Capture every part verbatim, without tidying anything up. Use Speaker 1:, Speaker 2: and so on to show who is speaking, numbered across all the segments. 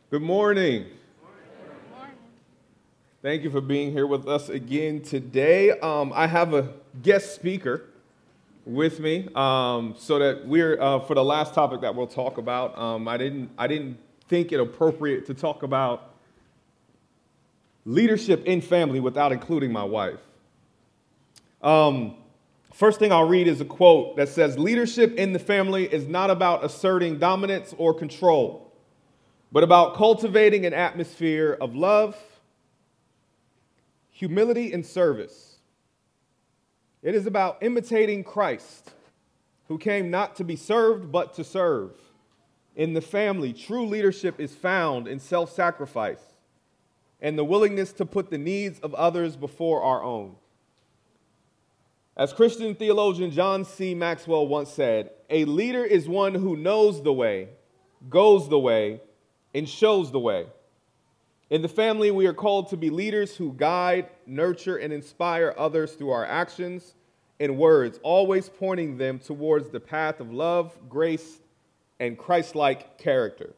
Speaker 1: Good morning. Thank you for being here with us again today. Um, I have a guest speaker with me, um, so that we're uh, for the last topic that we'll talk about. Um, I didn't I didn't think it appropriate to talk about leadership in family without including my wife. Um, first thing I'll read is a quote that says, "Leadership in the family is not about asserting dominance or control, but about cultivating an atmosphere of love, humility, and service. It is about imitating Christ, who came not to be served, but to serve. In the family, true leadership is found in self-sacrifice and the willingness to put the needs of others before our own." As Christian theologian John C. Maxwell once said, "A leader is one who knows the way, goes the way, and shows the way." In the family, we are called to be leaders who guide, nurture, and inspire others through our actions and words, always pointing them towards the path of love, grace, and Christ-like character.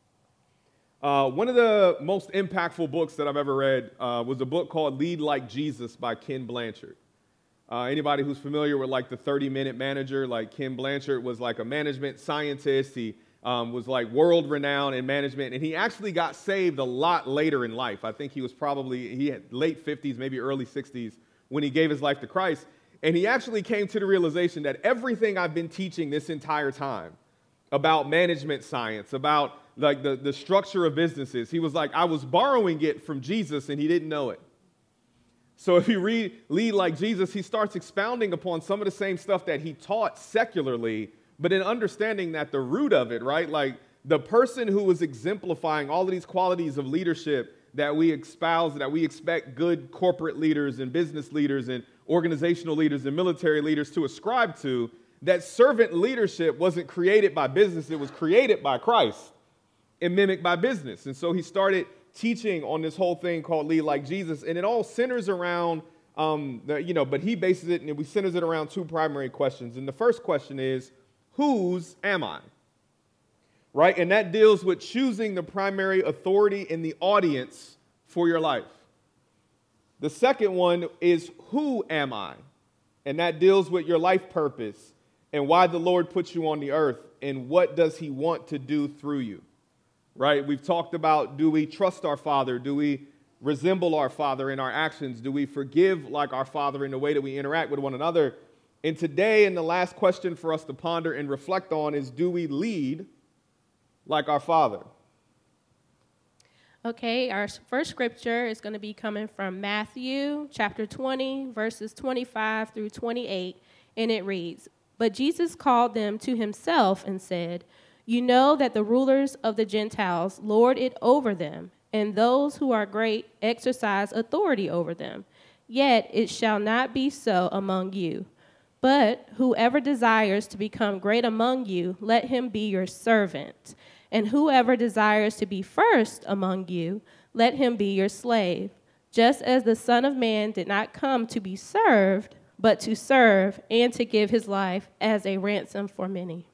Speaker 1: Uh, one of the most impactful books that I've ever read uh, was a book called Lead Like Jesus by Ken Blanchard. Uh, anybody who's familiar with like the thirty-minute manager, like Ken Blanchard was like a management scientist. He Um, was like world renowned in management, and he actually got saved a lot later in life. I think he was probably, he had late fifties, maybe early sixties when he gave his life to Christ. And he actually came to the realization that everything I've been teaching this entire time about management science, about like the, the structure of businesses, he was like, I was borrowing it from Jesus and he didn't know it. So if you read Lead Like Jesus, he starts expounding upon some of the same stuff that he taught secularly, but in understanding that the root of it, right, like the person who is exemplifying all of these qualities of leadership that we espouse, that we expect good corporate leaders and business leaders and organizational leaders and military leaders to ascribe to, that servant leadership wasn't created by business, it was created by Christ and mimicked by business. And so he started teaching on this whole thing called Lead Like Jesus, and it all centers around, um, the, you know, but he bases it and we centers it around two primary questions. And the first question is, whose am I? Right? And that deals with choosing the primary authority in the audience for your life. The second one is, who am I? And that deals with your life purpose and why the Lord put you on the earth and what does he want to do through you. Right? We've talked about, do we trust our Father? Do we resemble our Father in our actions? Do we forgive like our Father in the way that we interact with one another? And today, and the last question for us to ponder and reflect on is, do we lead like our Father?
Speaker 2: Okay, our first scripture is going to be coming from Matthew chapter twenty, verses twenty-five through twenty-eight, and it reads, "But Jesus called them to himself and said, 'You know that the rulers of the Gentiles lord it over them, and those who are great exercise authority over them. Yet it shall not be so among you. But whoever desires to become great among you, let him be your servant. And whoever desires to be first among you, let him be your slave. Just as the Son of Man did not come to be served, but to serve and to give his life as a ransom for many.'"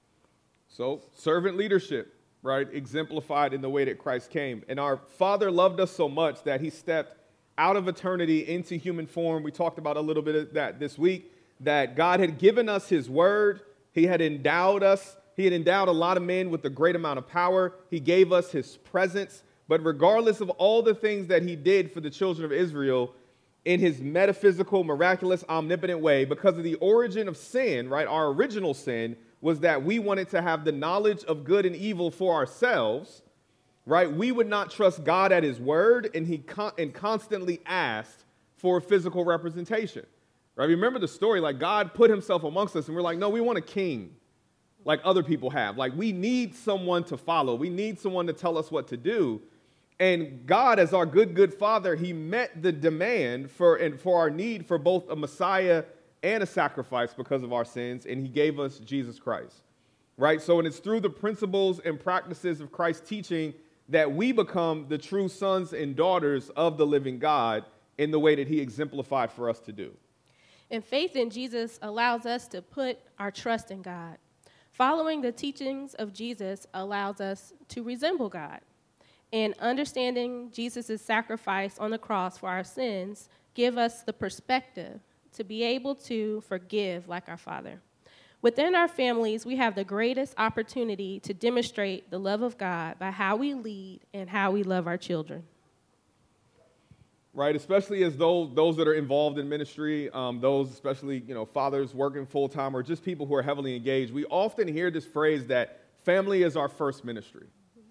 Speaker 1: So, servant leadership, right, exemplified in the way that Christ came. And our Father loved us so much that he stepped out of eternity into human form. We talked about a little bit of that this week. That God had given us his word. He had endowed us. He had endowed a lot of men with a great amount of power. He gave us his presence. But regardless of all the things that he did for the children of Israel in his metaphysical, miraculous, omnipotent way, because of the origin of sin, right, our original sin was that we wanted to have the knowledge of good and evil for ourselves, right? We would not trust God at his word, and he con- and constantly asked for a physical representation. Right? Remember the story, like God put himself amongst us and we're like, no, we want a king like other people have. Like we need someone to follow. We need someone to tell us what to do. And God, as our good, good Father, he met the demand for and for our need for both a Messiah and a sacrifice because of our sins, and he gave us Jesus Christ. Right? So, and it's through the principles and practices of Christ's teaching that we become the true sons and daughters of the living God in the way that he exemplified for us to do.
Speaker 2: And faith in Jesus allows us to put our trust in God. Following the teachings of Jesus allows us to resemble God. And understanding Jesus' sacrifice on the cross for our sins give us the perspective to be able to forgive like our Father. Within our families, we have the greatest opportunity to demonstrate the love of God by how we lead and how we love our children.
Speaker 1: Right, especially as those those that are involved in ministry, um, those especially, you know, fathers working full-time or just people who are heavily engaged, we often hear this phrase that family is our first ministry.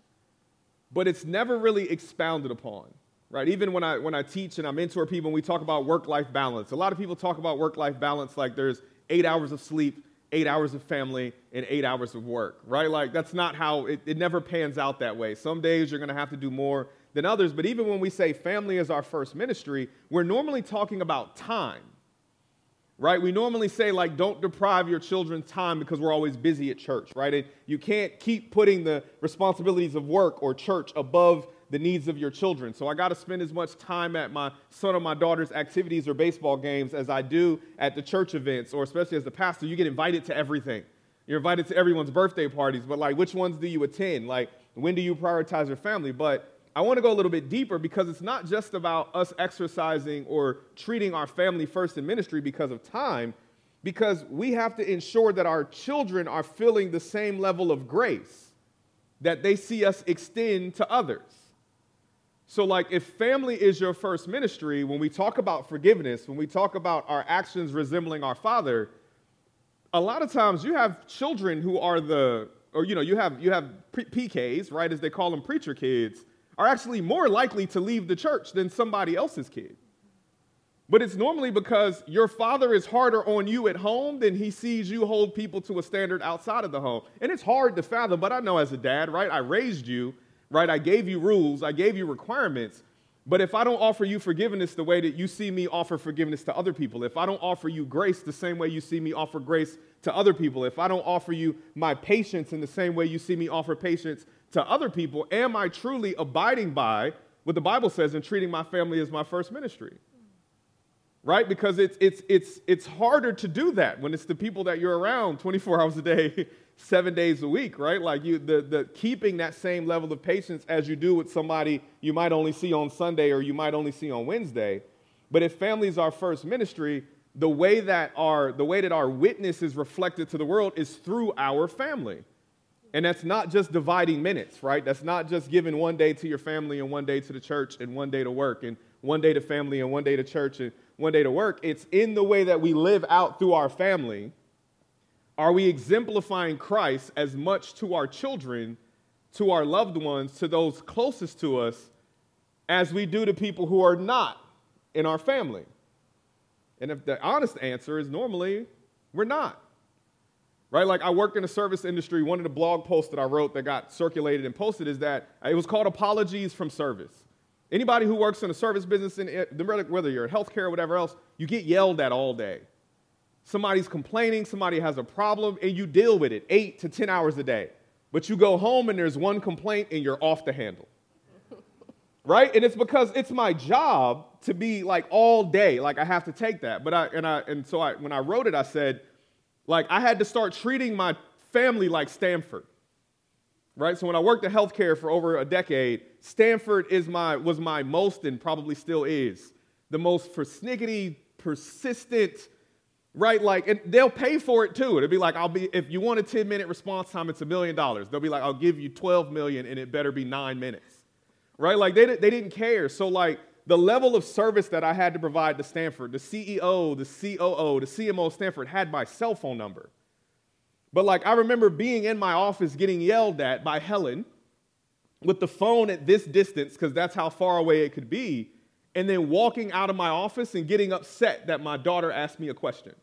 Speaker 1: But it's never really expounded upon, right? Even when I when I teach and I mentor people and we talk about work-life balance, a lot of people talk about work-life balance like there's eight hours of sleep, eight hours of family, and eight hours of work, right? Like that's not how, it, it never pans out that way. Some days you're going to have to do more than others, but even when we say family is our first ministry, we're normally talking about time, right? We normally say, like, don't deprive your children time because we're always busy at church, right? And you can't keep putting the responsibilities of work or church above the needs of your children. So I got to spend as much time at my son or my daughter's activities or baseball games as I do at the church events, or especially as the pastor, you get invited to everything. You're invited to everyone's birthday parties, but like, which ones do you attend? Like, when do you prioritize your family? But I want to go a little bit deeper because it's not just about us exercising or treating our family first in ministry because of time, because we have to ensure that our children are feeling the same level of grace that they see us extend to others. So like if family is your first ministry, when we talk about forgiveness, when we talk about our actions resembling our Father, a lot of times you have children who are the, or you know, you have you have P Ks, right, as they call them, preacher kids, are actually more likely to leave the church than somebody else's kid. But it's normally because your father is harder on you at home than he sees you hold people to a standard outside of the home. And it's hard to fathom, but I know as a dad, right, I raised you, right, I gave you rules, I gave you requirements. But if I don't offer you forgiveness the way that you see me offer forgiveness to other people, if I don't offer you grace the same way you see me offer grace to other people, if I don't offer you my patience in the same way you see me offer patience to other people, am I truly abiding by what the Bible says and treating my family as my first ministry? Right? Because it's it's it's it's harder to do that when it's the people that you're around twenty-four hours a day, seven days a week, right? Like you the the keeping that same level of patience as you do with somebody you might only see on Sunday or you might only see on Wednesday. But if family is our first ministry, the way that our the way that our witness is reflected to the world is through our family. And that's not just dividing minutes, right? That's not just giving one day to your family and one day to the church and one day to work and one day to family and one day to church and one day to work. It's in the way that we live out through our family. Are we exemplifying Christ as much to our children, to our loved ones, to those closest to us, as we do to people who are not in our family? And if the honest answer is normally, we're not. Right? Like I work in the service industry. One of the blog posts that I wrote that got circulated and posted is that it was called Apologies from Service. Anybody who works in a service business, in it, whether you're in healthcare or whatever else, you get yelled at all day. Somebody's complaining, somebody has a problem, and you deal with it eight to ten hours a day. But you go home and there's one complaint and you're off the handle. Right? And it's because it's my job to be like all day. Like I have to take that. But I and I and so I when I wrote it, I said, like, I had to start treating my family like Stanford, right? So when I worked in healthcare for over a decade, Stanford is my was my most, and probably still is, the most persnickety, persistent, right? Like, and they'll pay for it too. It'll be like, I'll be, if you want a ten-minute response time, it's a million dollars. They'll be like, I'll give you twelve million, and it better be nine minutes, right? Like, they, they didn't care. So, like, the level of service that I had to provide to Stanford, the C E O, the C O O, the C M O of Stanford had my cell phone number. But like I remember being in my office getting yelled at by Helen with the phone at this distance, because that's how far away it could be, and then walking out of my office and getting upset that my daughter asked me a question.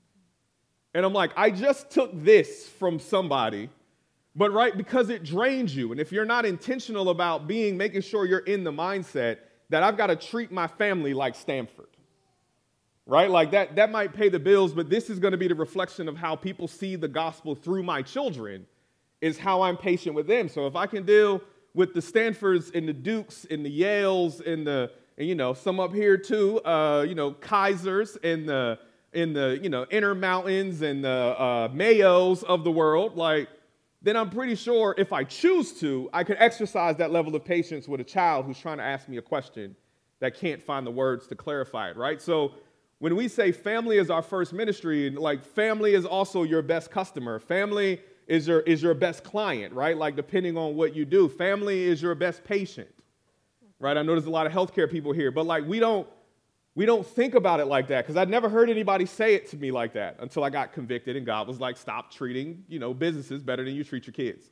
Speaker 1: And I'm like, I just took this from somebody, but right, because it drains you. And if you're not intentional about being, making sure you're in the mindset that I've got to treat my family like Stanford, right? Like that, that might pay the bills, but this is going to be the reflection of how people see the gospel through my children, is how I'm patient with them. So if I can deal with the Stanfords and the Dukes and the Yales and the, and, you know, some up here too, uh, you know, Kaisers and the, in the, you know, Intermountains and the uh, Mayos of the world, like, then I'm pretty sure if I choose to, I could exercise that level of patience with a child who's trying to ask me a question that can't find the words to clarify it, right? So when we say family is our first ministry, like family is also your best customer. Family is your, is your best client, right? Like depending on what you do. Family is your best patient, right? I know there's a lot of healthcare people here, but like we don't, we don't think about it like that because I'd never heard anybody say it to me like that until I got convicted and God was like, stop treating, you know, businesses better than you treat your kids.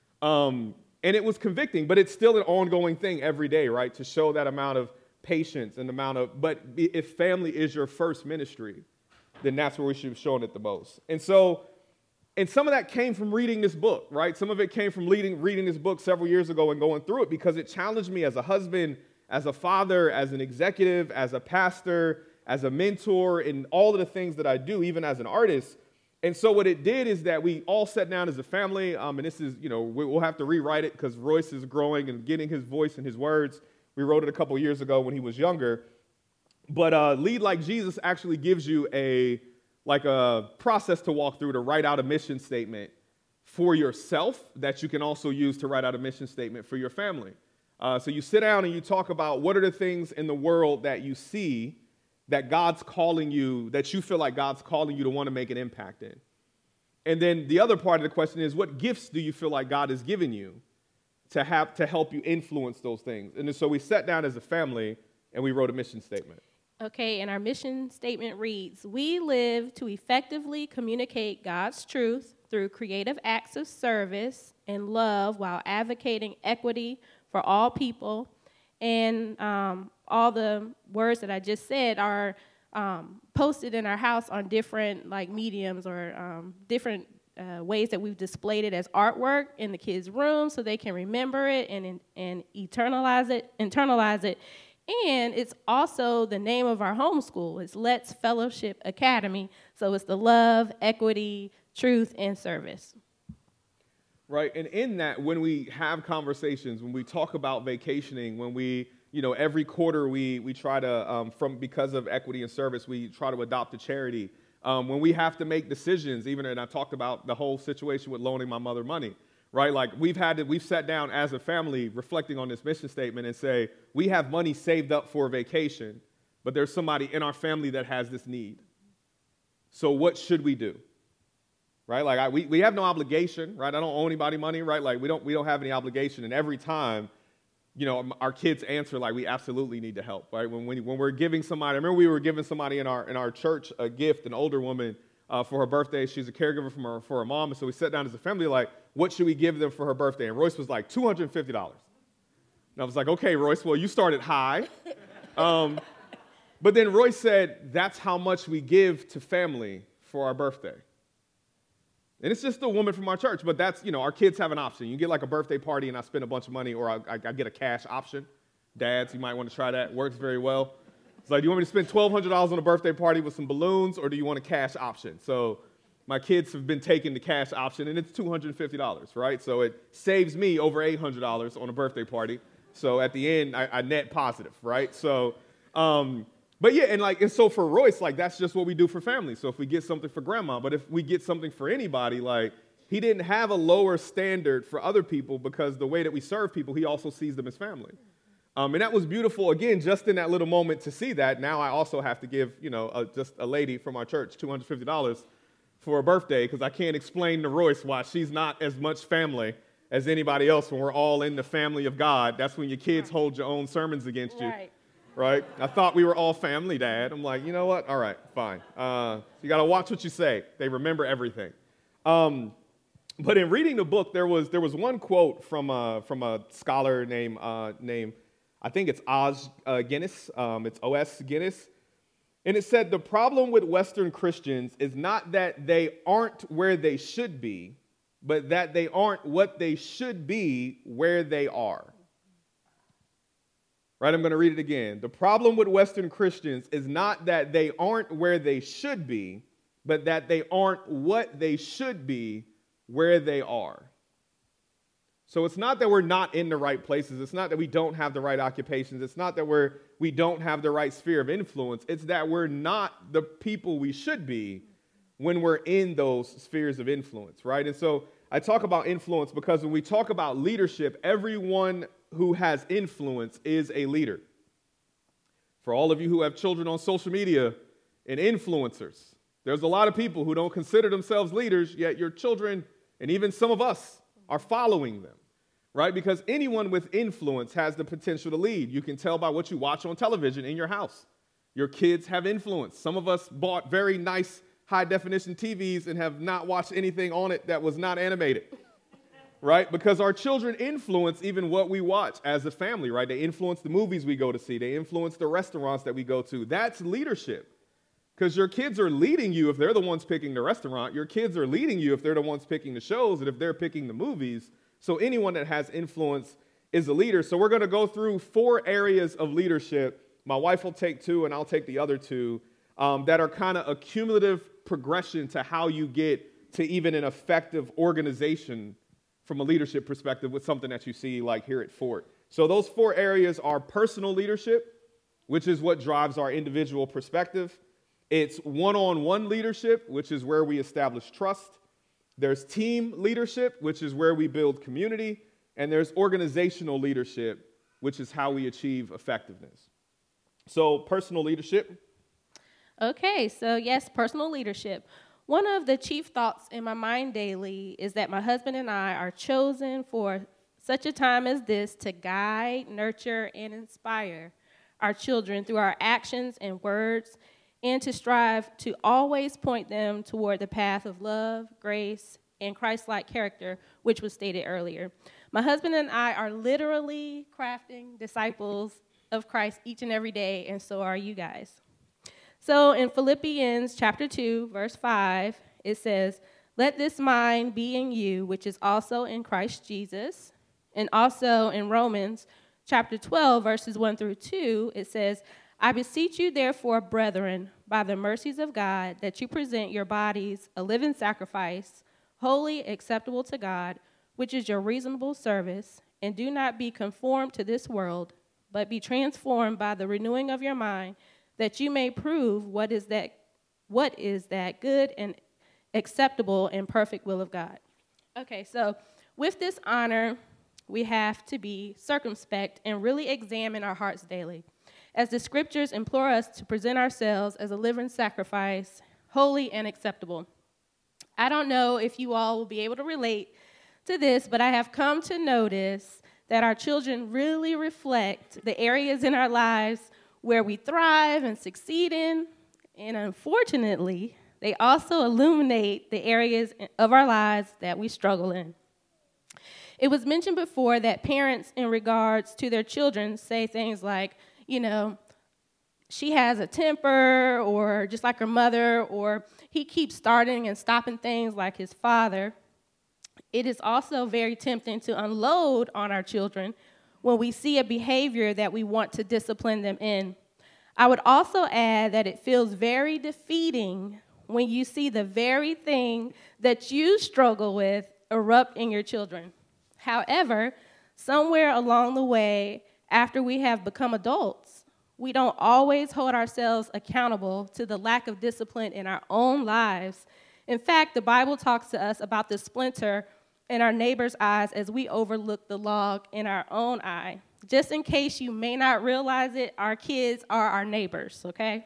Speaker 1: Um, and it was convicting, but it's still an ongoing thing every day, right? To show that amount of patience and amount of, but if family is your first ministry, then that's where we should have shown it the most. And so, and some of that came from reading this book, right? Some of it came from reading, reading this book several years ago and going through it because it challenged me as a husband, as a father, as an executive, as a pastor, as a mentor, in all of the things that I do, even as an artist. And so what it did is that we all sat down as a family, um, and this is, you know, we'll have to rewrite it because Royce is growing and getting his voice and his words. We wrote it a couple years ago when he was younger. But uh, Lead Like Jesus actually gives you a like a process to walk through to write out a mission statement for yourself that you can also use to write out a mission statement for your family. Uh, so you sit down and you talk about what are the things in the world that you see that God's calling you, that you feel like God's calling you to want to make an impact in. And then the other part of the question is, what gifts do you feel like God has given you to have to help you influence those things? And so we sat down as a family and we wrote a mission statement.
Speaker 2: Okay, and our mission statement reads, we live to effectively communicate God's truth through creative acts of service and love while advocating equity for all people. And um, all the words that I just said are um, posted in our house on different like mediums or um, different uh, ways that we've displayed it as artwork in the kids' room so they can remember it and, and eternalize it, internalize it. And it's also the name of our homeschool. It's Let's Fellowship Academy. So it's the love, equity, truth, and service.
Speaker 1: Right, and in that, when we have conversations, when we talk about vacationing, when we, you know, every quarter we we try to, um, from because of equity and service, we try to adopt a charity. Um, when we have to make decisions, even, and I talked about the whole situation with loaning my mother money, right? Like we've had to, we've sat down as a family reflecting on this mission statement and say, we have money saved up for a vacation, but there's somebody in our family that has this need. So what should we do? Right, like I, we, we have no obligation, right? I don't owe anybody money, right? Like we don't we don't have any obligation, and every time, you know, our kids answer like we absolutely need to help, right? When when, when we're giving somebody, I remember we were giving somebody in our in our church a gift, an older woman uh, for her birthday. She's a caregiver from her for her mom, and so we sat down as a family, like, what should we give them for her birthday? And Royce was like two hundred fifty dollars, and I was like, okay, Royce, well you started high, um, but then Royce said that's how much we give to family for our birthday. And it's just a woman from our church, but that's, you know, our kids have an option. You get like a birthday party and I spend a bunch of money, or I, I, I get a cash option. Dads, you might want to try that. It works very well. It's like, do you want me to spend twelve hundred dollars on a birthday party with some balloons, or do you want a cash option? So my kids have been taking the cash option, and it's two hundred fifty dollars, right? So it saves me over eight hundred dollars on a birthday party. So at the end, I, I net positive, right? So, um, But yeah, and like, and so for Royce, like that's just what we do for family. So if we get something for grandma, but if we get something for anybody, like he didn't have a lower standard for other people because the way that we serve people, he also sees them as family. Um, and that was beautiful, again, just in that little moment to see that. Now I also have to give, you know, a, just a lady from our church two hundred fifty dollars for a birthday because I can't explain to Royce why she's not as much family as anybody else when we're all in the family of God. That's when your kids hold your own sermons against you.
Speaker 2: Right.
Speaker 1: Right? I thought we were all family, Dad. I'm like, you know what? All right, fine. Uh, you got to watch what you say. They remember everything. Um, but in reading the book, there was there was one quote from a, from a scholar named, uh, named I think it's Os uh, Guinness. Um, it's O S Guinness. And it said, the problem with Western Christians is not that they aren't where they should be, but that they aren't what they should be where they are. Right, I'm going to read it again. The problem with Western Christians is not that they aren't where they should be, but that they aren't what they should be where they are. So it's not that we're not in the right places. It's not that we don't have the right occupations. It's not that we're, we don't have the right sphere of influence. It's that we're not the people we should be when we're in those spheres of influence, right? And so I talk about influence because when we talk about leadership, everyone who has influence is a leader. For all of you who have children on social media and influencers, there's a lot of people who don't consider themselves leaders, yet your children and even some of us are following them, right? Because anyone with influence has the potential to lead. You can tell by what you watch on television in your house. Your kids have influence. Some of us bought very nice high-definition T Vs and have not watched anything on it that was not animated, right? Because our children influence even what we watch as a family, right? They influence the movies we go to see. They influence the restaurants that we go to. That's leadership. Because your kids are leading you if they're the ones picking the restaurant. Your kids are leading you if they're the ones picking the shows and if they're picking the movies. So anyone that has influence is a leader. So we're going to go through four areas of leadership. My wife will take two and I'll take the other two um, that are kind of a cumulative progression to how you get to even an effective organization from a leadership perspective with something that you see like here at Fort. So those four areas are personal leadership, which is what drives our individual perspective. It's one-on-one leadership, which is where we establish trust. There's team leadership, which is where we build community. And there's organizational leadership, which is how we achieve effectiveness. So personal leadership.
Speaker 2: Okay, so yes, personal leadership. One of the chief thoughts in my mind daily is that my husband and I are chosen for such a time as this to guide, nurture, and inspire our children through our actions and words, and to strive to always point them toward the path of love, grace, and Christ-like character, which was stated earlier. My husband and I are literally crafting disciples of Christ each and every day, and so are you guys. So in Philippians chapter two, verse five, it says, "Let this mind be in you, which is also in Christ Jesus." And also in Romans chapter twelve, verses one through two, it says, "I beseech you, therefore, brethren, by the mercies of God, that you present your bodies a living sacrifice, holy, acceptable to God, which is your reasonable service, and do not be conformed to this world, but be transformed by the renewing of your mind, that you may prove what is that what is that good and acceptable and perfect will of God." Okay, so with this honor, we have to be circumspect and really examine our hearts daily, as the scriptures implore us to present ourselves as a living sacrifice, holy and acceptable. I don't know if you all will be able to relate to this, but I have come to notice that our children really reflect the areas in our lives where we thrive and succeed in, and unfortunately, they also illuminate the areas of our lives that we struggle in. It was mentioned before that parents, in regards to their children, say things like, you know, she has a temper, or just like her mother, or he keeps starting and stopping things like his father. It is also very tempting to unload on our children when we see a behavior that we want to discipline them in. I would also add that it feels very defeating when you see the very thing that you struggle with erupt in your children. However, somewhere along the way, after we have become adults, we don't always hold ourselves accountable to the lack of discipline in our own lives. In fact, the Bible talks to us about the splinter in our neighbor's eyes as we overlook the log in our own eye. Just in case you may not realize it, our kids are our neighbors, okay?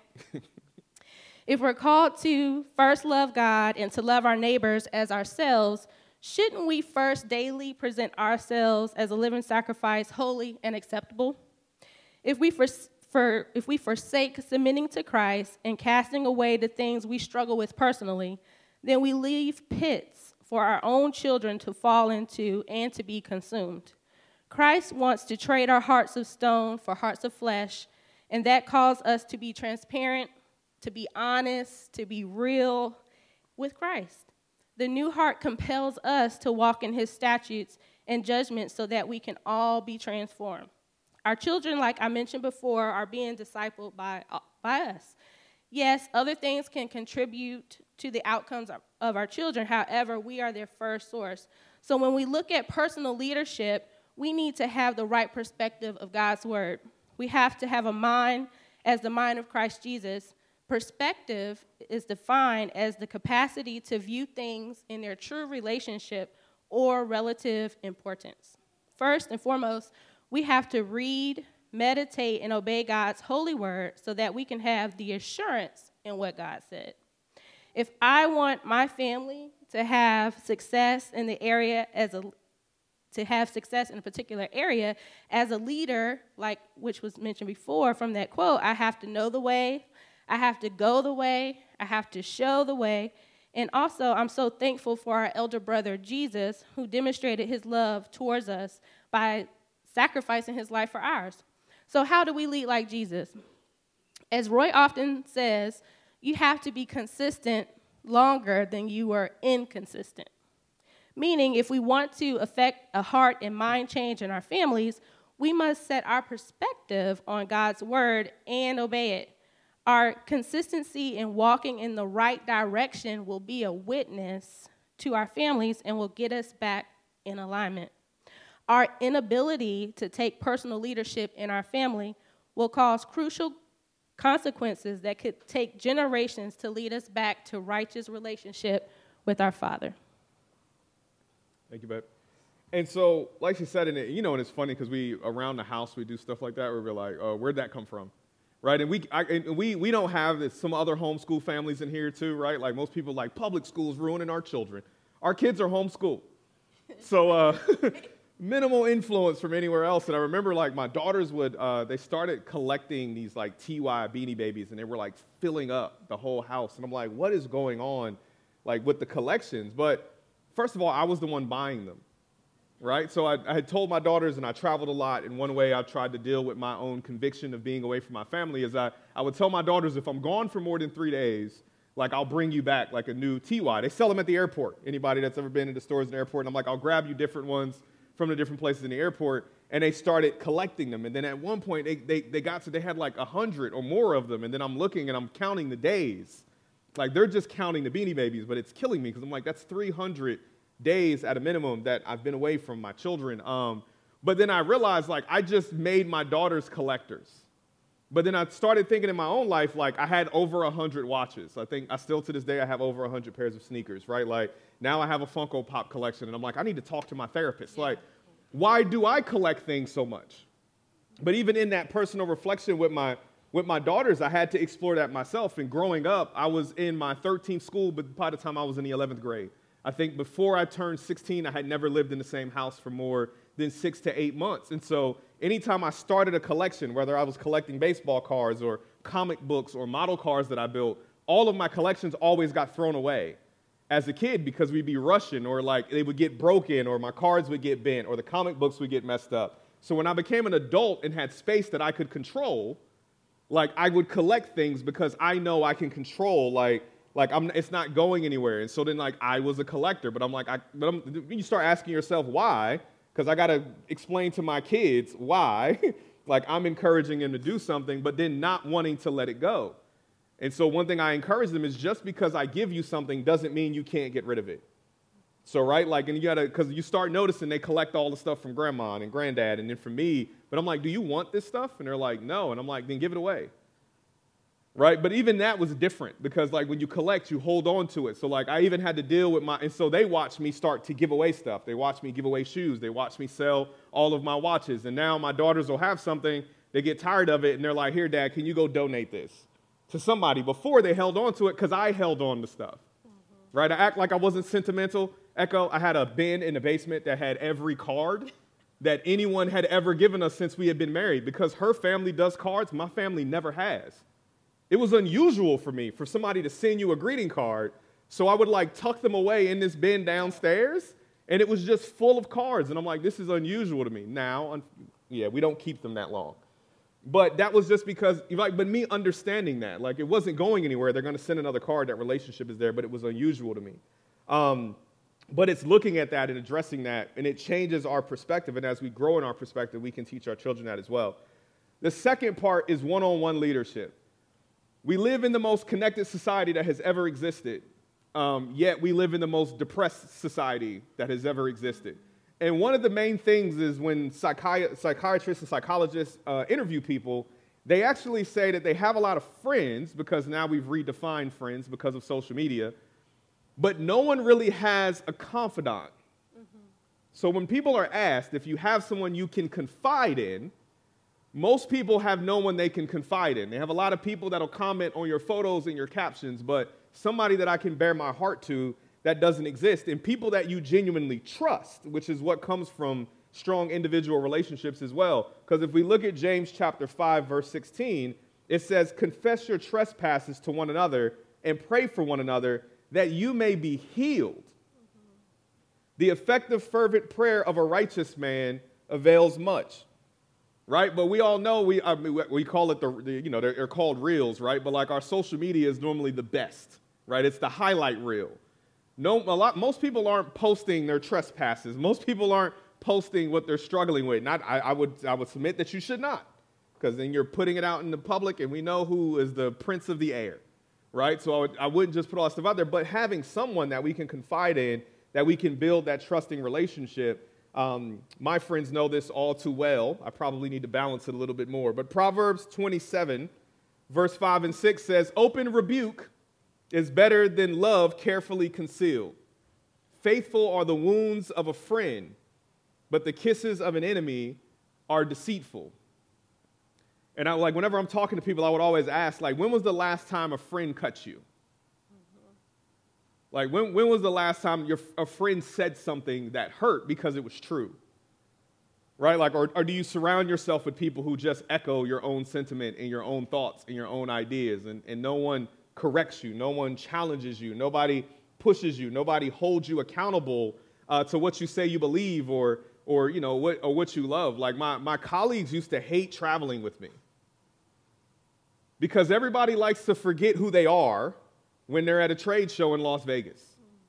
Speaker 2: If we're called to first love God and to love our neighbors as ourselves, shouldn't we first daily present ourselves as a living sacrifice, holy and acceptable? If we, for, for, if we forsake submitting to Christ and casting away the things we struggle with personally, then we leave pits for our own children to fall into and to be consumed. Christ wants to trade our hearts of stone for hearts of flesh, and that calls us to be transparent, to be honest, to be real with Christ. The new heart compels us to walk in his statutes and judgments so that we can all be transformed. Our children, like I mentioned before, are being discipled by, by us. Yes, other things can contribute to the outcomes of, of our children. However, we are their first source. So when we look at personal leadership, we need to have the right perspective of God's word. We have to have a mind as the mind of Christ Jesus. Perspective is defined as the capacity to view things in their true relationship or relative importance. First and foremost, we have to read, meditate, and obey God's holy word so that we can have the assurance in what God said. If I want my family to have success in the area as a to have success in a particular area as a leader, like which was mentioned before from that quote, I have to know the way, I have to go the way, I have to show the way. And also, I'm so thankful for our elder brother, Jesus, who demonstrated his love towards us by sacrificing his life for ours. So how do we lead like Jesus? As Roy often says, you have to be consistent longer than you were inconsistent. Meaning, if we want to affect a heart and mind change in our families, we must set our perspective on God's word and obey it. Our consistency in walking in the right direction will be a witness to our families and will get us back in alignment. Our inability to take personal leadership in our family will cause crucial consequences that could take generations to lead us back to righteous relationship with our Father.
Speaker 1: Thank you, babe. And so, like she said, in it, you know, and it's funny because we, around the house, we do stuff like that where we're like, oh, where'd that come from? Right? And we I, and we we don't have this, some other homeschool families in here too, right? Like most people like public schools ruining our children. Our kids are homeschooled. So uh, minimal influence from anywhere else. And I remember like my daughters would, uh, they started collecting these like T Y Beanie Babies and they were like filling up the whole house. And I'm like, what is going on like with the collections? But first of all, I was the one buying them, right? So I, I had told my daughters, and I traveled a lot, and one way I tried to deal with my own conviction of being away from my family is I, I would tell my daughters, if I'm gone for more than three days, like I'll bring you back like a new T Y. They sell them at the airport. Anybody that's ever been into stores in the airport, and I'm like, I'll grab you different ones from the different places in the airport, and they started collecting them. And then at one point, they, they, they got to, they had like a hundred or more of them, and then I'm looking and I'm counting the days. Like they're just counting the Beanie Babies, but it's killing me because I'm like, that's three hundred days at a minimum that I've been away from my children. Um, but then I realized like I just made my daughters collectors. But then I started thinking in my own life, like I had over one hundred watches. I think I still to this day I have over one hundred pairs of sneakers, right? Like now I have a Funko Pop collection and I'm like, I need to talk to my therapist. Yeah. Like, why do I collect things so much? But even in that personal reflection with my With my daughters, I had to explore that myself. And growing up, I was in my thirteenth school, but by the time I was in the eleventh grade. I think before I turned sixteen, I had never lived in the same house for more than six to eight months. And so anytime I started a collection, whether I was collecting baseball cards or comic books or model cars that I built, all of my collections always got thrown away as a kid because we'd be rushing or like they would get broken or my cards would get bent or the comic books would get messed up. So when I became an adult and had space that I could control, like I would collect things because I know I can control, like, like I'm, it's not going anywhere. And so then like I was a collector, but I'm like, I, but I'm, you start asking yourself why, because I got to explain to my kids why, like I'm encouraging them to do something, but then not wanting to let it go. And so one thing I encourage them is just because I give you something doesn't mean you can't get rid of it. So, right, like, and you gotta, because you start noticing they collect all the stuff from grandma and granddad and then from me, but I'm like, do you want this stuff? And they're like, no. And I'm like, then give it away. Right? But even that was different because, like, when you collect, you hold on to it. So, like, I even had to deal with my, and so they watched me start to give away stuff. They watched me give away shoes. They watched me sell all of my watches. And now my daughters will have something, they get tired of it, and they're like, here, Dad, can you go donate this to somebody? Before they held on to it because I held on to stuff. Mm-hmm. Right? I act like I wasn't sentimental. Echo, I had a bin in the basement that had every card that anyone had ever given us since we had been married. Because her family does cards, my family never has. It was unusual for me for somebody to send you a greeting card, so I would like tuck them away in this bin downstairs, and it was just full of cards. And I'm like, this is unusual to me. Now, yeah, we don't keep them that long. But that was just because, like, but me understanding that, like, it wasn't going anywhere. They're going to send another card. That relationship is there, but it was unusual to me. Um, But it's looking at that and addressing that, and it changes our perspective. And as we grow in our perspective, we can teach our children that as well. The second part is one-on-one leadership. We live in the most connected society that has ever existed, um, yet we live in the most depressed society that has ever existed. And one of the main things is when psychi- psychiatrists and psychologists uh, interview people, they actually say that they have a lot of friends, because now we've redefined friends because of social media, but no one really has a confidant. Mm-hmm. So when people are asked if you have someone you can confide in, most people have no one they can confide in. They have a lot of people that'll comment on your photos and your captions, but somebody that I can bear my heart to, that doesn't exist. And people that you genuinely trust, which is what comes from strong individual relationships as well. Because if we look at James chapter five, verse sixteen, it says, confess your trespasses to one another and pray for one another that you may be healed. The effective, fervent prayer of a righteous man avails much, right? But we all know, we I mean, we call it the, the, you know, they're, they're called reels, right? But like our social media is normally the best, right? It's the highlight reel. No, a lot, most people aren't posting their trespasses. Most people aren't posting what they're struggling with. Not, I, I would, I would submit that you should not, because then you're putting it out in the public, and we know who is the prince of the air, right? So I, would, I wouldn't just put all that stuff out there, but having someone that we can confide in, that we can build that trusting relationship. Um, my friends know this all too well. I probably need to balance it a little bit more. But Proverbs twenty-seven, verse five and six says, open rebuke is better than love carefully concealed. Faithful are the wounds of a friend, but the kisses of an enemy are deceitful. And I, like, whenever I'm talking to people, I would always ask, like, when was the last time a friend cut you? Like, when, when was the last time your, a friend said something that hurt because it was true? Right? Like, or, or do you surround yourself with people who just echo your own sentiment and your own thoughts and your own ideas, and, and no one corrects you, no one challenges you, nobody pushes you, nobody holds you accountable uh, to what you say you believe or, or you know, what, or what you love? Like, my, my colleagues used to hate traveling with me because everybody likes to forget who they are when they're at a trade show in Las Vegas.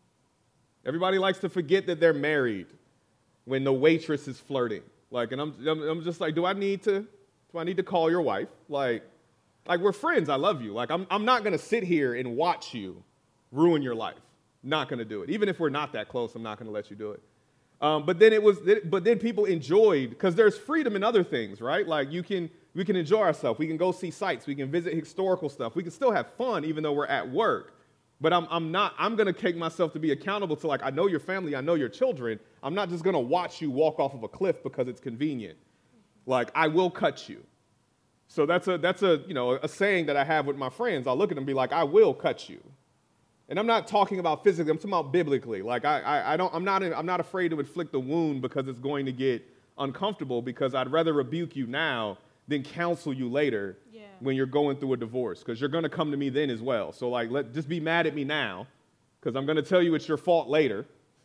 Speaker 1: Everybody likes to forget that they're married when the waitress is flirting. Like, and I'm, I'm, I'm just like, do I need to, do I need to call your wife? Like, like we're friends. I love you. Like, I'm, I'm not going to sit here and watch you ruin your life. Not going to do it. Even if we're not that close, I'm not going to let you do it. Um, but then it was, but then people enjoyed, because there's freedom in other things, right? Like, you can, we can enjoy ourselves. We can go see sights. We can visit historical stuff. We can still have fun even though we're at work. But I'm, I'm not, I'm going to take myself to be accountable to, like, I know your family, I know your children. I'm not just going to watch you walk off of a cliff because it's convenient. Like, I will cut you. So that's a, that's a, you know, a saying that I have with my friends. I'll look at them and be like, I will cut you. And I'm not talking about physically, I'm talking about biblically. Like, I, I, I don't, I'm not, I'm not afraid to inflict a wound because it's going to get uncomfortable, because I'd rather rebuke you now than counsel you later yeah. when you're going through a divorce, because you're going to come to me then as well. So, like, let just be mad at me now, because I'm going to tell you it's your fault later.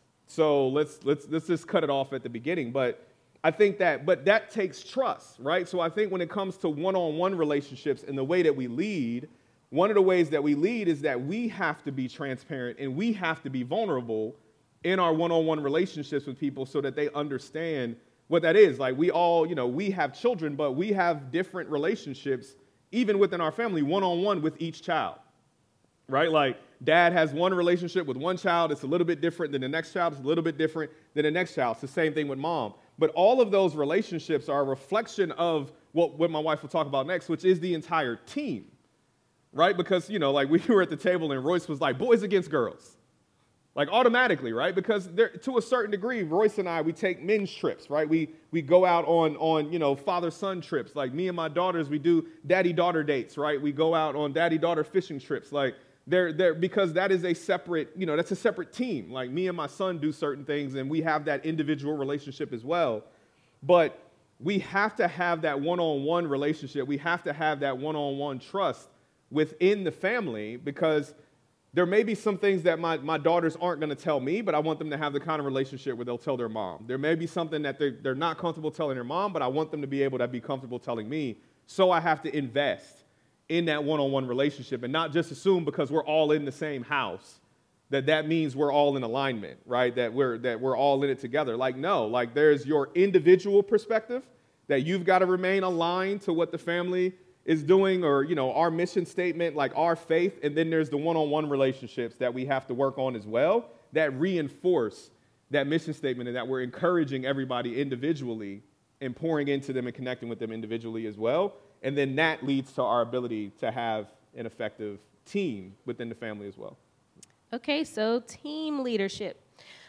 Speaker 1: So let's let's let's just cut it off at the beginning. But I think that, but that takes trust, right? So I think when it comes to one-on-one relationships and the way that we lead, one of the ways that we lead is that we have to be transparent and we have to be vulnerable in our one-on-one relationships with people so that they understand what that is. Like, we all, you know, we have children, but we have different relationships, even within our family, one-on-one with each child, right? Like, dad has one relationship with one child. It's a little bit different than the next child. It's a little bit different than the next child. It's the same thing with mom. But all of those relationships are a reflection of what, what my wife will talk about next, which is the entire team, right? Because, you know, like, we were at the table and Royce was like, boys against girls. Like, automatically, right? Because there, to a certain degree, Royce and I, we take men's trips, right? We we go out on, on you know, father-son trips. Like, me and my daughters, we do daddy-daughter dates, right? We go out on daddy-daughter fishing trips. Like, they're, they're, because that is a separate, you know, that's a separate team. Like, me and my son do certain things, and we have that individual relationship as well. But we have to have that one-on-one relationship. We have to have that one-on-one trust within the family, because there may be some things that my, my daughters aren't going to tell me, but I want them to have the kind of relationship where they'll tell their mom. There may be something that they're, they're not comfortable telling their mom, but I want them to be able to be comfortable telling me. So I have to invest in that one-on-one relationship and not just assume because we're all in the same house that that means we're all in alignment, right? That we're, that we're all in it together. Like, no, like, there's your individual perspective that you've got to remain aligned to what the family is doing, or, you know, our mission statement, like our faith, and then there's the one-on-one relationships that we have to work on as well that reinforce that mission statement, and that we're encouraging everybody individually and pouring into them and connecting with them individually as well. And then that leads to our ability to have an effective team within the family as well.
Speaker 2: Okay, so team leadership.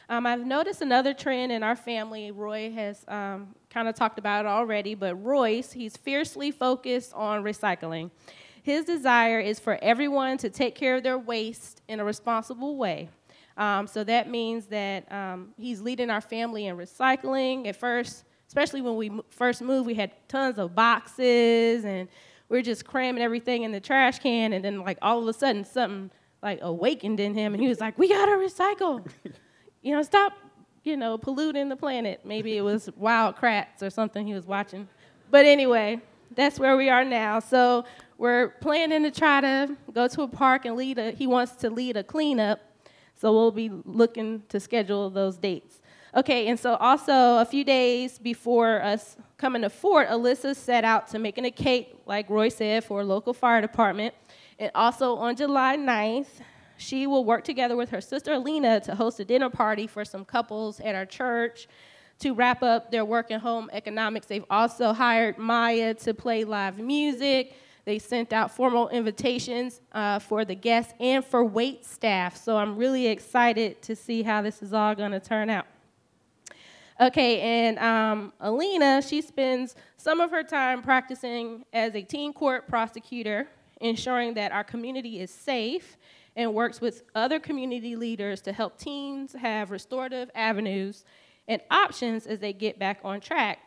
Speaker 2: Um, I've noticed another trend in our family. Roy has um, kind of talked about it already, but Royce, he's fiercely focused on recycling. His desire is for everyone to take care of their waste in a responsible way. Um, so that means that um, he's leading our family in recycling. At first, especially when we first moved, we had tons of boxes, and we were just cramming everything in the trash can, and then, like, all of a sudden, something, like, awakened in him, and he was like, we got to recycle. You know, stop, you know, polluting the planet. Maybe it was Wild Kratts or something he was watching. But anyway, that's where we are now. So we're planning to try to go to a park and lead a, he wants to lead a cleanup. So we'll be looking to schedule those dates. Okay, and so also a few days before us coming to Fort, Alyssa set out to making a cake, like Roy said, for a local fire department. And also on July ninth, she will work together with her sister Alina to host a dinner party for some couples at our church to wrap up their work and home economics. They've also hired Maya to play live music. They sent out formal invitations uh, for the guests and for wait staff. So I'm really excited to see how this is all going to turn out. Okay, and um, Alina, she spends some of her time practicing as a teen court prosecutor, ensuring that our community is safe, and works with other community leaders to help teens have restorative avenues and options as they get back on track.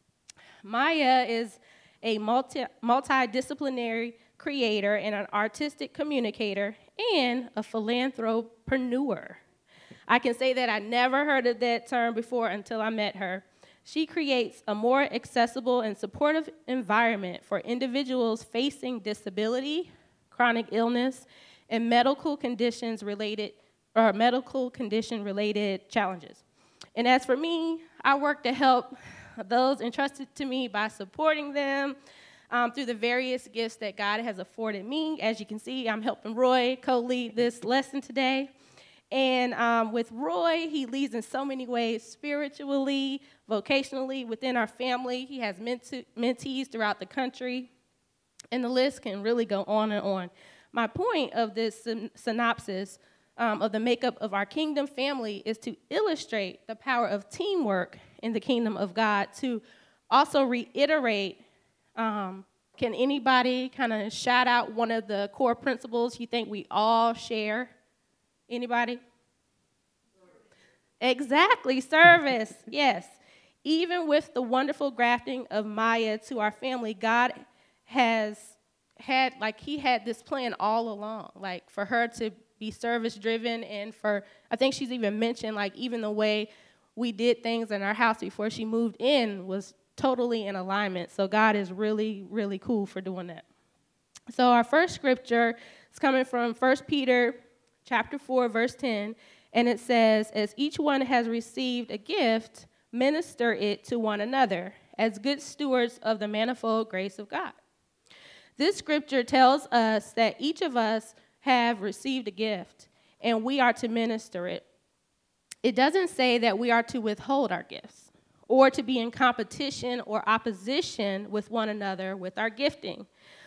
Speaker 2: Maya is a multi, multidisciplinary creator and an artistic communicator and a philanthropreneur. I can say that I never heard of that term before until I met her. She creates a more accessible and supportive environment for individuals facing disability, chronic illness, and medical conditions related or medical condition related challenges. And as for me, I work to help those entrusted to me by supporting them um, through the various gifts that God has afforded me. As you can see, I'm helping Roy co-lead this lesson today. And um, with Roy, he leads in so many ways, spiritually, vocationally, within our family. He has ment- mentees throughout the country, and the list can really go on and on. My point of this syn- synopsis um, of the makeup of our kingdom family is to illustrate the power of teamwork in the kingdom of God, to also reiterate, um, can anybody kind of shout out one of the core principles you think we all share? Anybody? Exactly, service, yes. Even with the wonderful grafting of Maya to our family, God has had, like, he had this plan all along, like, for her to be service-driven, and for, I think she's even mentioned, like, even the way we did things in our house before she moved in was totally in alignment. So God is really, really cool for doing that. So our first scripture is coming from First Peter chapter four, verse ten, and it says, as each one has received a gift, minister it to one another as good stewards of the manifold grace of God. This scripture tells us that each of us have received a gift, and we are to minister it. It doesn't say that we are to withhold our gifts or to be in competition or opposition with one another with our gifting.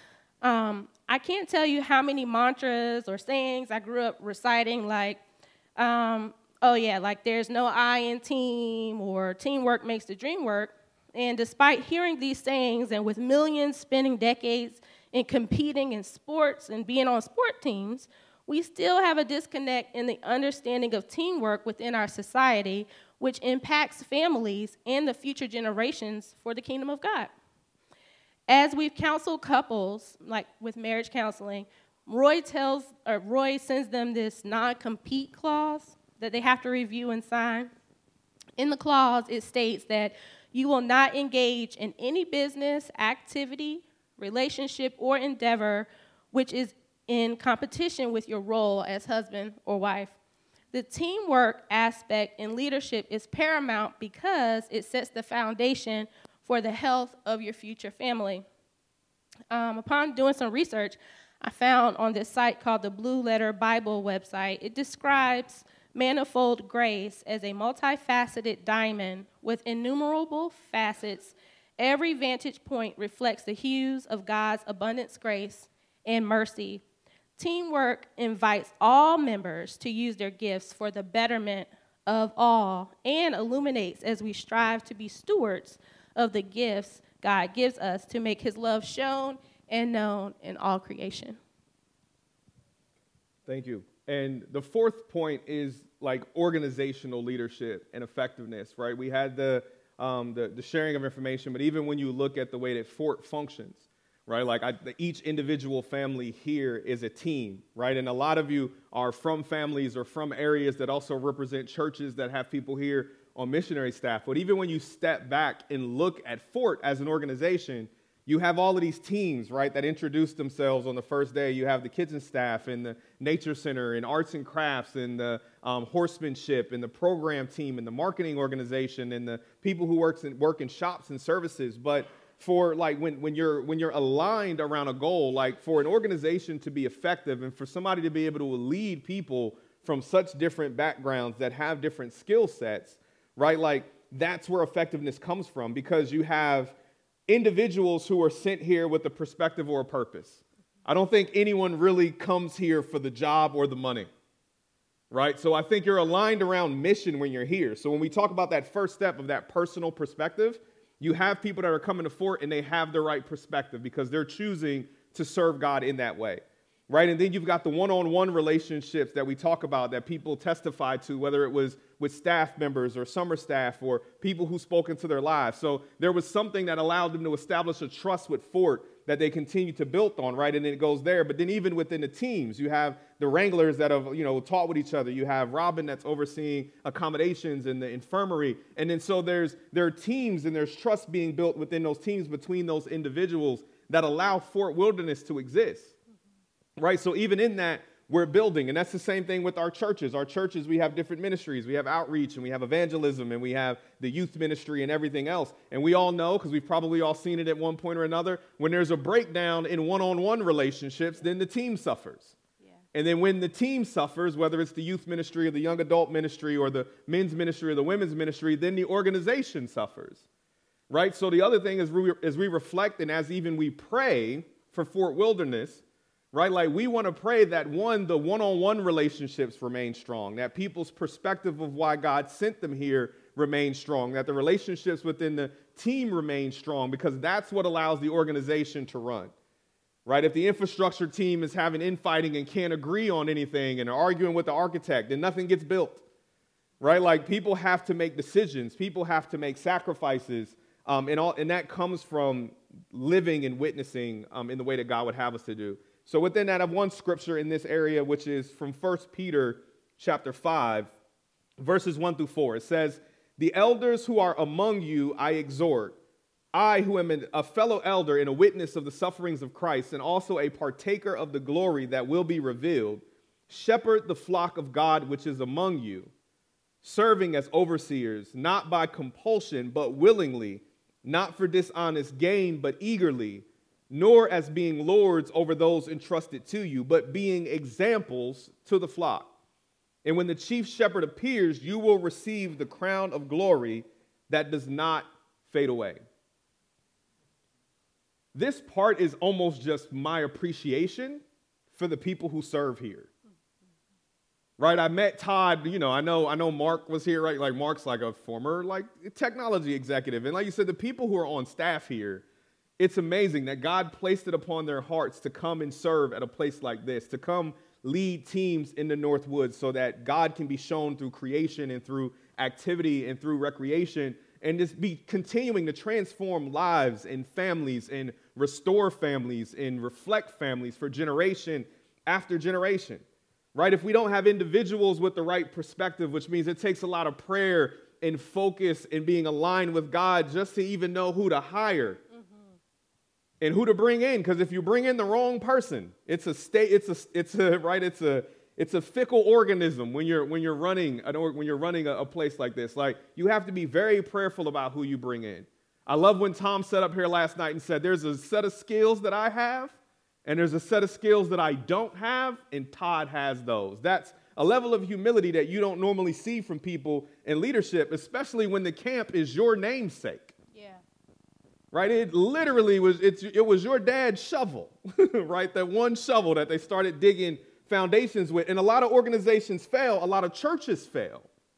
Speaker 2: Um, I can't tell you how many mantras or sayings I grew up reciting, like, um, oh yeah, like there's no I in team, or teamwork makes the dream work. And despite hearing these sayings, and with millions spending decades in competing in sports and being on sport teams, we still have a disconnect in the understanding of teamwork within our society, which impacts families and the future generations for the kingdom of God. As we've counseled couples, like with marriage counseling, Roy tells, or Roy sends them this non-compete clause that they have to review and sign. In the clause, it states that you will not engage in any business, activity, relationship, or endeavor which is in competition with your role as husband or wife. The teamwork aspect in leadership is paramount because it sets the foundation for the health of your future family. Um, upon doing some research, I found on this site called the Blue Letter Bible website, it describes manifold grace as a multifaceted diamond with innumerable facets. Every vantage point reflects the hues of God's abundance, grace, and mercy. Teamwork invites all members to use their gifts for the betterment of all and illuminates as we strive to be stewards of the gifts God gives us to make his love shown and known in all creation.
Speaker 1: Thank you. And the fourth point is like organizational leadership and effectiveness, right? We had the, um, the, the sharing of information, but even when you look at the way that Fort functions, right? Like I, the, each individual family here is a team, right? And a lot of you are from families or from areas that also represent churches that have people here on missionary staff. But even when you step back and look at Fort as an organization, you have all of these teams, right, that introduce themselves on the first day. You have the kitchen staff and the nature center and arts and crafts and the um, horsemanship and the program team and the marketing organization and the people who works in, work in shops and services. But for like when, when you're when you're aligned around a goal, like for an organization to be effective and for somebody to be able to lead people from such different backgrounds that have different skill sets, right? Like that's where effectiveness comes from, because you have individuals who are sent here with a perspective or a purpose. I don't think anyone really comes here for the job or the money, right? So I think you're aligned around mission when you're here. So when we talk about that first step of that personal perspective, you have people that are coming to Fort and they have the right perspective because they're choosing to serve God in that way, right? And then you've got the one-on-one relationships that we talk about that people testify to, whether it was with staff members or summer staff or people who spoke into their lives. So there was something that allowed them to establish a trust with Fort that they continue to build on, right? And then it goes there. But then even within the teams, you have the wranglers that have, you know, taught with each other. You have Robin that's overseeing accommodations in the infirmary. And then so there's there are teams and there's trust being built within those teams between those individuals that allow Fort Wilderness to exist, right? So even in that, we're building. And that's the same thing with our churches. Our churches, we have different ministries. We have outreach and we have evangelism and we have the youth ministry and everything else. And we all know, because we've probably all seen it at one point or another, when there's a breakdown in one-on-one relationships, then the team suffers. Yeah. And then when the team suffers, whether it's the youth ministry or the young adult ministry or the men's ministry or the women's ministry, then the organization suffers, right? So the other thing is we, as we reflect and as even we pray for Fort Wilderness, right? Like we want to pray that, one, the one-on-one relationships remain strong, that people's perspective of why God sent them here remain strong, that the relationships within the team remain strong, because that's what allows the organization to run, right? If the infrastructure team is having infighting and can't agree on anything and are arguing with the architect, then nothing gets built, right? Like people have to make decisions. People have to make sacrifices, um, and, all, and that comes from living and witnessing um, in the way that God would have us to do. So within that, I have one scripture in this area, which is from First Peter chapter five, verses one through four. It says, "The elders who are among you I exhort, I who am a fellow elder and a witness of the sufferings of Christ, and also a partaker of the glory that will be revealed, shepherd the flock of God which is among you, serving as overseers, not by compulsion, but willingly, not for dishonest gain, but eagerly, nor as being lords over those entrusted to you, but being examples to the flock. And when the chief shepherd appears, you will receive the crown of glory that does not fade away." This part is almost just my appreciation for the people who serve here. Right? I met Todd, you know, I know I know Mark was here, right? Like Mark's like a former like technology executive. And like you said, the people who are on staff here, it's amazing that God placed it upon their hearts to come and serve at a place like this, to come lead teams in the Northwoods so that God can be shown through creation and through activity and through recreation, and just be continuing to transform lives and families and restore families and reflect families for generation after generation, right? If we don't have individuals with the right perspective, which means it takes a lot of prayer and focus and being aligned with God just to even know who to hire and who to bring in, because if you bring in the wrong person, it's a state, it's a, it's a, right, it's a, it's a fickle organism when you're when you're running an or, when you're running a, a place like this. Like you have to be very prayerful about who you bring in. I love when Tom sat up here last night and said, "There's a set of skills that I have, and there's a set of skills that I don't have, and Todd has those." That's a level of humility that you don't normally see from people in leadership, especially when the camp is your namesake. Right? It literally was, it's, it was your dad's shovel, right? That one shovel that they started digging foundations with. And a lot of organizations fail. A lot of churches fail,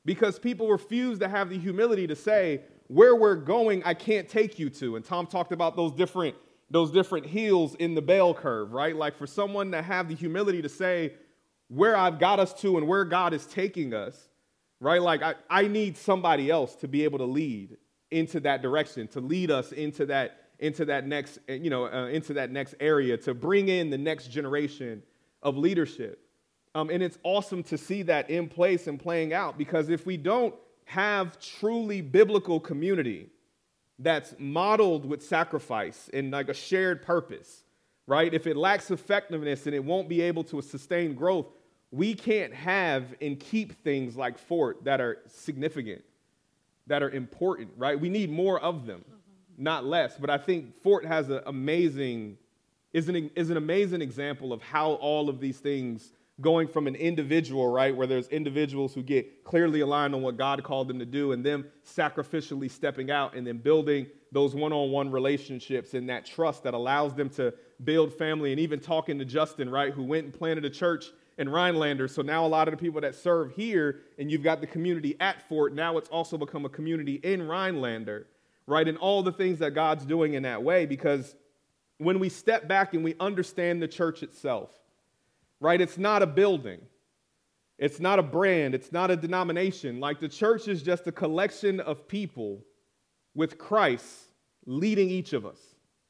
Speaker 1: because people refuse to have the humility to say, where we're going, I can't take you to. And Tom talked about those different, those different hills in the bell curve, right? Like for someone to have the humility to say where I've got us to and where God is taking us, right? Like I, I need somebody else to be able to lead into that direction, to lead us into that, into that next, you know, uh, into that next area, to bring in the next generation of leadership. Um, and it's awesome to see that in place and playing out, because if we don't have truly biblical community that's modeled with sacrifice and like a shared purpose, right? If it lacks effectiveness and it won't be able to sustain growth, we can't have and keep things like Fort that are significant, that are important, right? We need more of them, not less. But I think Fort has an amazing, is an, is an amazing example of how all of these things going from an individual, right, where there's individuals who get clearly aligned on what God called them to do, and them sacrificially stepping out and then building those one-on-one relationships and that trust that allows them to build family. And even talking to Justin, right, who went and planted a church in Rhinelander. So now a lot of the people that serve here, and you've got the community at Fort, now it's also become a community in Rhinelander, right, and all the things that God's doing in that way. Because when we step back and we understand the church itself, right? It's not a building. It's not a brand. It's not a denomination. Like the church is just a collection of people with Christ leading each of us,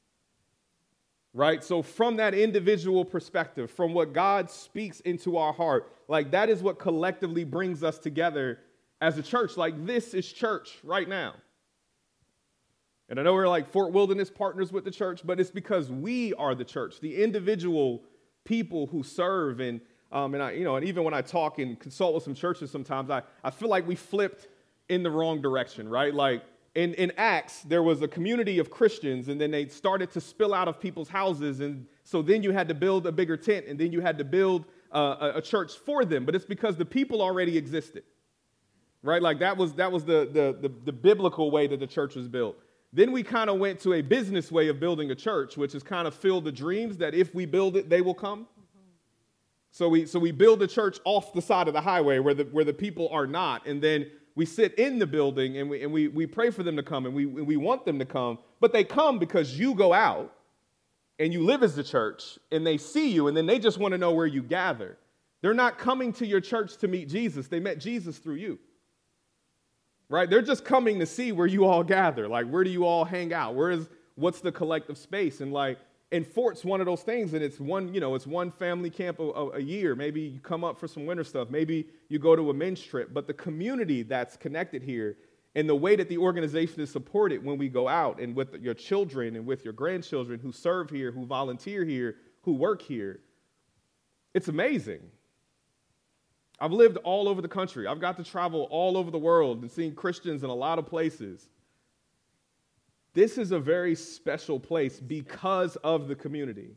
Speaker 1: right? So from that individual perspective, from what God speaks into our heart, like that is what collectively brings us together as a church. Like this is church right now. And I know we're like Fort Wilderness partners with the church, but it's because we are the church, the individual people who serve. And um, and I, you know, and even when I talk and consult with some churches sometimes, I, I feel like we flipped in the wrong direction, right? Like in, in Acts, there was a community of Christians, and then they started to spill out of people's houses. And so then you had to build a bigger tent, and then you had to build uh, a, a church for them. But it's because the people already existed, right? Like that was that was the the the, the biblical way that the church was built. Then we kind of went to a business way of building a church, which is kind of filled the dreams that if we build it, they will come. Mm-hmm. So we so we build a church off the side of the highway where the where the people are not, and then we sit in the building and we and we we pray for them to come, and we and we want them to come, but they come because you go out and you live as the church, and they see you, and then they just want to know where you gather. They're not coming to your church to meet Jesus. They met Jesus through you. Right? They're just coming to see where you all gather. Like, where do you all hang out? Where is, what's the collective space? And like, and Fort's one of those things, and it's one, you know, it's one family camp a, a, a year. Maybe you come up for some winter stuff. Maybe you go to a men's trip. But the community that's connected here and the way that the organization is supported when we go out, and with your children and with your grandchildren who serve here, who volunteer here, who work here, it's amazing. I've lived all over the country. I've got to travel all over the world and seen Christians in a lot of places. This is a very special place because of the community,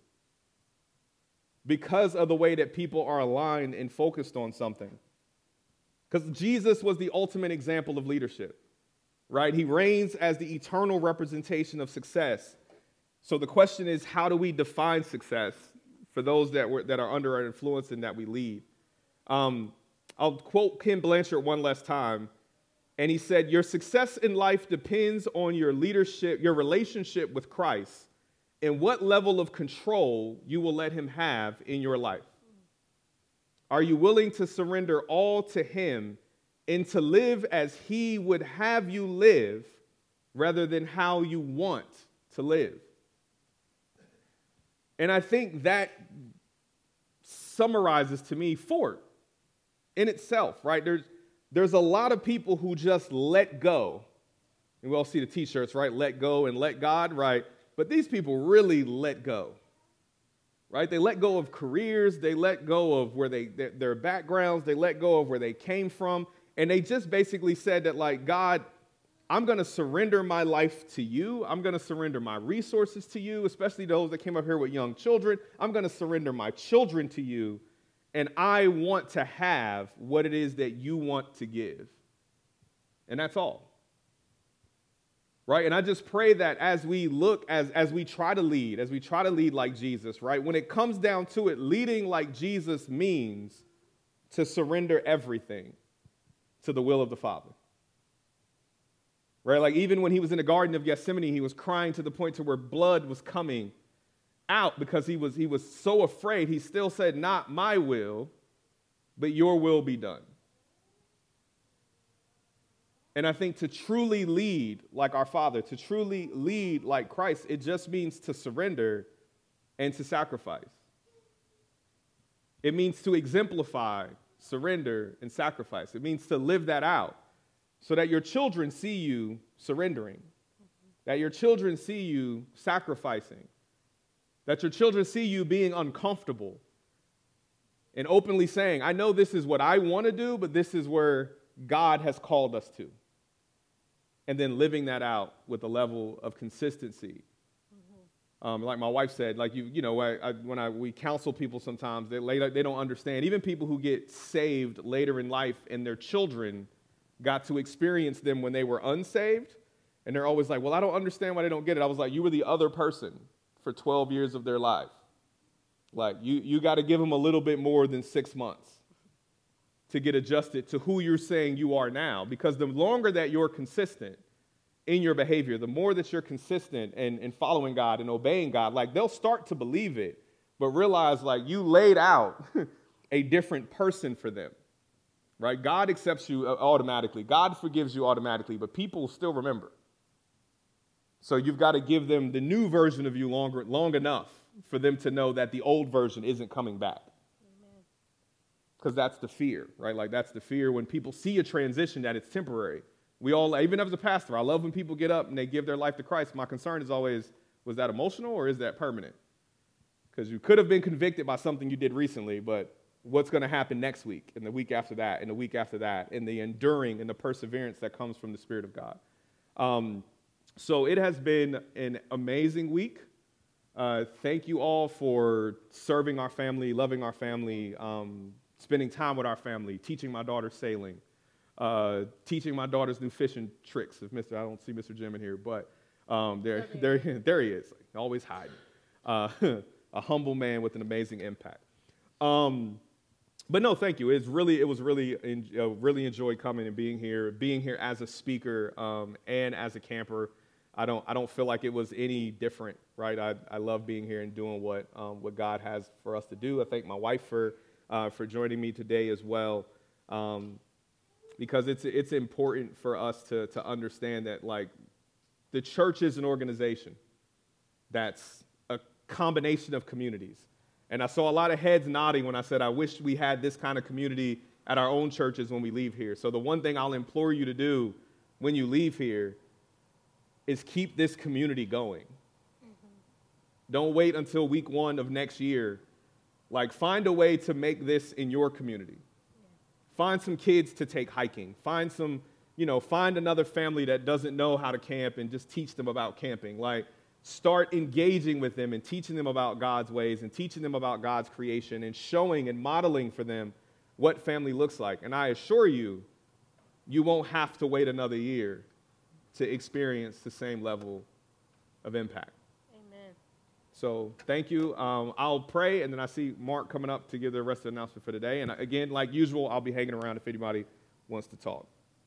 Speaker 1: because of the way that people are aligned and focused on something. Because Jesus was the ultimate example of leadership, right? He reigns as the eternal representation of success. So the question is, how do we define success for those that, were, that are under our influence and that we lead? Um, I'll quote Ken Blanchard one last time, and he said, "Your success in life depends on your leadership, your relationship with Christ, and what level of control you will let him have in your life. Are you willing to surrender all to him and to live as he would have you live rather than how you want to live?" And I think that summarizes to me Fort in itself, right? There's, there's a lot of people who just let go. And we all see the t-shirts, right? Let go and let God, right? But these people really let go, right? They let go of careers. They let go of where they, their, their backgrounds. They let go of where they came from. And they just basically said that, like, God, I'm going to surrender my life to you. I'm going to surrender my resources to you, especially those that came up here with young children. I'm going to surrender my children to you. And I want to have what it is that you want to give. And that's all. Right? And I just pray that as we look, as, as we try to lead, as we try to lead like Jesus, right? When it comes down to it, leading like Jesus means to surrender everything. to the will of the Father. Right? Like even when he was in the Garden of Gethsemane, he was crying to the point to where blood was coming out because he was, he was so afraid. He still said, not my will, but your will be done. And I think to truly lead like our Father, to truly lead like Christ, it just means to surrender and to sacrifice. It means to exemplify surrender and sacrifice. It means to live that out so that your children see you surrendering, that your children see you sacrificing, that your children see you being uncomfortable and openly saying, I know this is what I want to do, but this is where God has called us to. And then living that out with a level of consistency. Mm-hmm. Um, like my wife said, like you, you know, I, I, when I we counsel people sometimes, they later they don't understand. Even people who get saved later in life and their children got to experience them when they were unsaved, and they're always like, "Well, I don't understand why they don't get it." I was like, "You were the other person for twelve years of their life. Like you, you got to give them a little bit more than six months to get adjusted to who you're saying you are now. Because the longer that you're consistent in your behavior, the more that you're consistent in, in following God and obeying God, like they'll start to believe it, but realize like you laid out a different person for them, right? God accepts you automatically. God forgives you automatically, but people still remember. So you've got to give them the new version of you longer, long enough for them to know that the old version isn't coming back. Because that's the fear, right? Like that's the fear when people see a transition that it's temporary. We all, even as a pastor, I love when people get up and they give their life to Christ. My concern is always, was that emotional or is that permanent? Because you could have been convicted by something you did recently, but what's going to happen next week and the week after that and the week after that and the enduring and the perseverance that comes from the Spirit of God. Um, so it has been an amazing week. Uh, thank you all for serving our family, loving our family, um, spending time with our family, teaching my daughter sailing, uh, teaching my daughter's new fishing tricks. If Mister I don't see Mister Jim in here, but um, there, there, there he is, always hiding. Uh, a humble man with an amazing impact. Um, but no, thank you. It's really, it was really, uh, really enjoyed coming and being here, being here as a speaker um, and as a camper. I don't, I don't feel like it was any different, right? I, I love being here and doing what, um, what God has for us to do. I thank my wife for. Uh, for joining me today as well, um, because it's it's important for us to to understand that like the church is an organization that's a combination of communities, and I saw a lot of heads nodding when I said I wish we had this kind of community at our own churches when we leave here. So the one thing I'll implore you to do when you leave here is keep this community going. Mm-hmm. Don't wait until week one of next year. Like, find a way to make this in your community. Yeah. Find some kids to take hiking. Find some, you know, find another family that doesn't know how to camp and just teach them about camping. Like, start engaging with them and teaching them about God's ways and teaching them about God's creation and showing and modeling for them what family looks like. And I assure you, you won't have to wait another year to experience the same level of impact. So thank you. Um, I'll pray, and then I see Mark coming up to give the rest of the announcement for today. And again, like usual, I'll be hanging around if anybody wants to talk.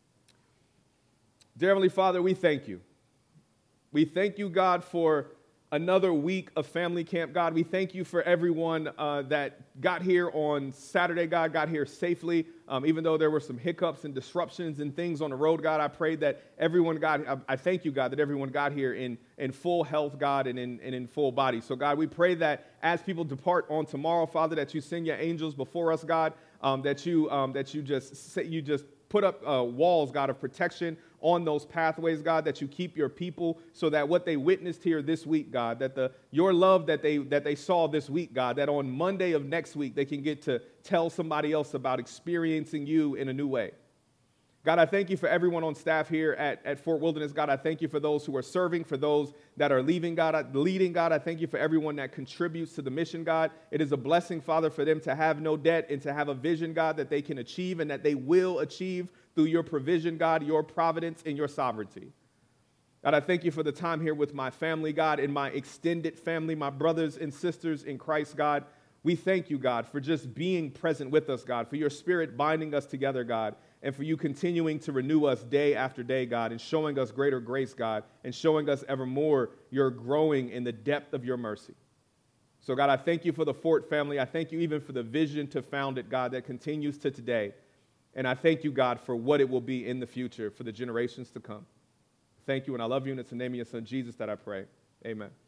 Speaker 1: Dear Heavenly Father, we thank you. We thank you, God, for another week of family camp. God, we thank you for everyone uh, that got here on Saturday, God, got here safely. Um, even though there were some hiccups and disruptions and things on the road, God, I pray that everyone got, I, I thank you, God, that everyone got here in, in full health, God, and in, and in full body. So, God, we pray that as people depart on tomorrow, Father, that you send your angels before us, God, um, that you um, that you just you just put up uh, walls, God, of protection on those pathways, God, that you keep your people so that what they witnessed here this week, God, that the your love that they that they saw this week, God, that on Monday of next week they can get to tell somebody else about experiencing you in a new way. God, I thank you for everyone on staff here at, at Fort Wilderness. God, I thank you for those who are serving, for those that are leaving, God, leading, God. I thank you for everyone that contributes to the mission, God. It is a blessing, Father, for them to have no debt and to have a vision, God, that they can achieve and that they will achieve through your provision, God, your providence and your sovereignty. God, I thank you for the time here with my family, God, and my extended family, my brothers and sisters in Christ, God. We thank you, God, for just being present with us, God, for your Spirit binding us together, God. and for you continuing to renew us day after day, God, and showing us greater grace, God, and showing us ever more you're growing in the depth of your mercy. So, God, I thank you for the Fort family. I thank you even for the vision to found it, God, that continues to today. And I thank you, God, for what it will be in the future for the generations to come. Thank you, and I love you, and it's in the name of your son, Jesus, that I pray. Amen.